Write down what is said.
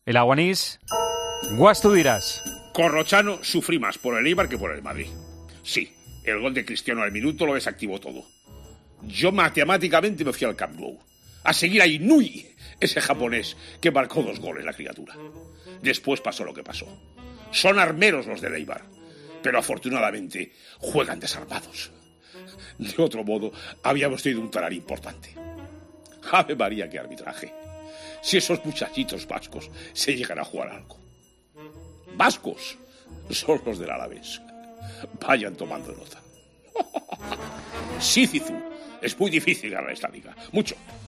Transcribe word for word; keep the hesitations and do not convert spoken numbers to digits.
El Aguanís, guas tú dirás. Corrochano sufrí más por el Eibar que por el Madrid. Sí, el gol de Cristiano al minuto lo desactivó todo. Yo matemáticamente me fui al Camp Nou a seguir a Inui, ese japonés que marcó dos goles, la criatura. Después pasó lo que pasó. Son armeros los del Eibar, pero afortunadamente juegan desarmados. De otro modo, habíamos tenido un talar importante. Ave María, qué arbitraje. Si esos muchachitos vascos se llegan a jugar algo. Vascos son los del Alavés. Vayan tomando nota. Sí, Cizu, es muy difícil ganar esta liga. Mucho,